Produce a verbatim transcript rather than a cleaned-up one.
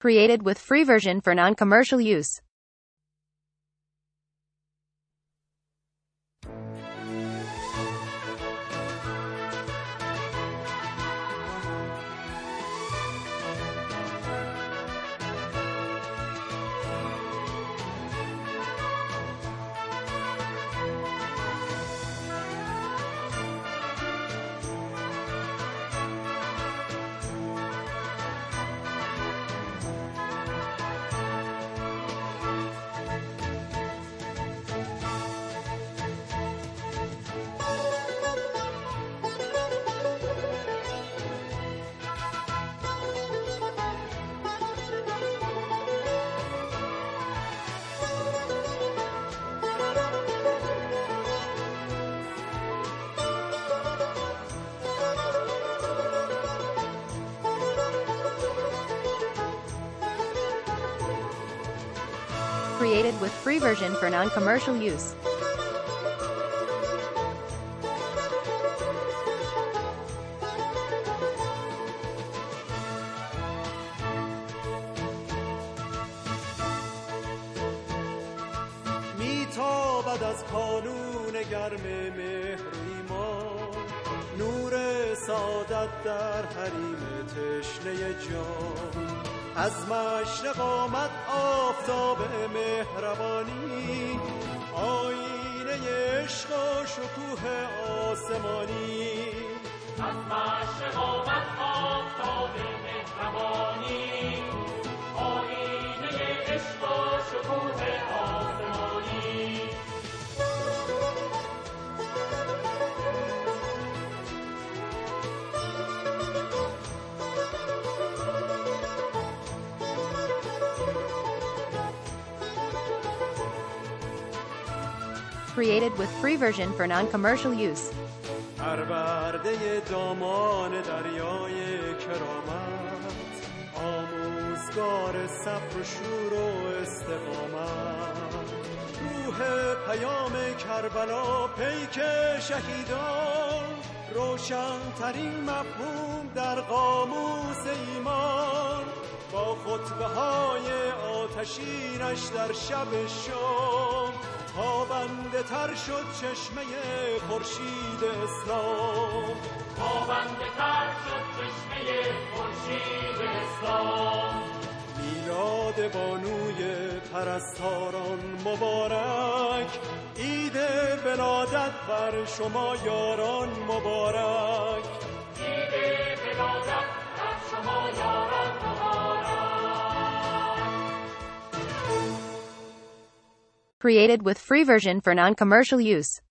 Created with free version for non-commercial use. Created with free version for non-commercial use. میتابد از کانون گرم مهر ایمان، نور سعادت در حریم تشنه جان. از مشرق آمد آفتاب مهربانی، آینه عشق و شکوه آسمانی. از مشرق آمد آفتاب مهربانی، آینه عشق و شکوه آسمانی. Created with free version for non-commercial use. پرورده دامان دریای کرامت، آموزگار صبر و شور و استقامت. روح پیام کربلا پیک شهیدان، روشن‌ترین مفهوم در قاموس ایمان. با خطبه های آتشینش در شب شام، تابنده تر شد چشمه خورشید اسلام. تابنده تر شد چشمه خورشید اسلام. میلاد بانوی پرستاران مبارک، عید ولادت بر شما یاران مبارک. عید ولادت بر شما یاران مبارک. Created with free version for non-commercial use.